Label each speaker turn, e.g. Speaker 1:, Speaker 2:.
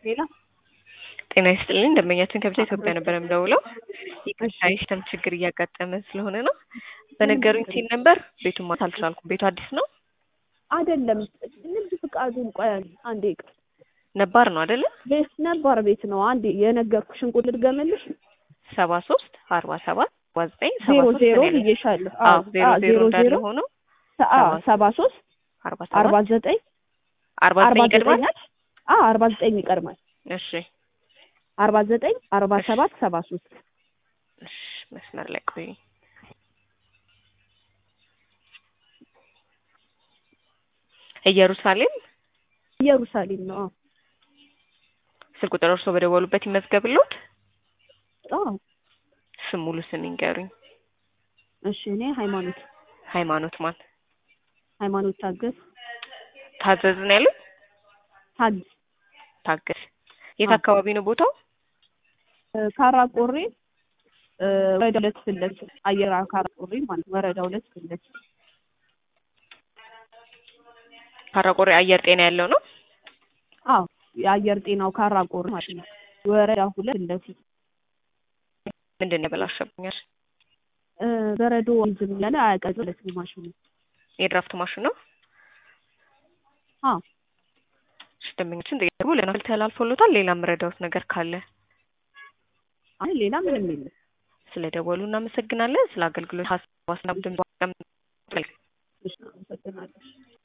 Speaker 1: ሌላ
Speaker 2: ጤና ይስጥልኝ ደንበኛችን ከብቻ ኢትዮጵያ ነበር የምደውለው። ይቅርታ የሲስተም ችግር እያጋጠመ ስለሆነ ነው። በነገሩኝ ሲል ነበር ቤቱን ማታ አልቻልኩም። ቤቱ አዲስ ነው
Speaker 1: አይደለም። ንግድ ፍቃዱን ቆይ አንዴ ይቅር
Speaker 2: ነባር ነው አይደለ?
Speaker 1: ቤት ነባር ቤት ነው። አንዴ የነገርኩሽን ቁጥር ልድገምልሽ።
Speaker 2: 73 47 49
Speaker 1: 00 ብዬሻለሁ።
Speaker 2: አዎ 00 እንዳለ ሆኖ
Speaker 1: 73 49
Speaker 2: 49 ይቀድማል።
Speaker 1: 49 ይቀድማል።
Speaker 2: እሺ
Speaker 1: 49 47 73
Speaker 2: እሺ መስመር ላይ ቆይ። ኢየሩሳሌም
Speaker 1: ነው።
Speaker 2: ስልክ ቁጥር እርሶ በደወሉበት ይመዝገብልዎት።
Speaker 1: አዎ
Speaker 2: ስም ሙሉ ስም ይንገሩኝ።
Speaker 1: እሺ እኔ
Speaker 2: ሃይማኖት ማን?
Speaker 1: ሃይማኖት
Speaker 2: ታዘዝ ነው ያሉት? ታገስ የት አካባቢ ነው ቦታው?
Speaker 1: ካራቆሬ ወረዳ 2 ፍለስ አየራ ካራቆሬ ማለት ወረዳ 2 ፍለስ
Speaker 2: ካራቆሬ አየር ጤና ያለው ነው?
Speaker 1: አዎ የአየር ጤናው ካራቆሬ ማለት ነው። ወረዳ 2 ፍለስ
Speaker 2: ምንድን ነው ያበላሸብኛል?
Speaker 1: በረዶ ዝም ያለ አያቀዘቅዝም ማሽኑ።
Speaker 2: የድራፍት ማሽን ነው?
Speaker 1: አዎ
Speaker 2: ደንበኞችን ደግሞ ለናል ተላልፎሎታል። ሌላ ምረዳውት ነገር ካለ?
Speaker 1: አይ ሌላ ምንም የለም።
Speaker 2: ስለደወሉ እናመሰግናለን። ስለ አገልግሎት ሀሳብ አስተያየት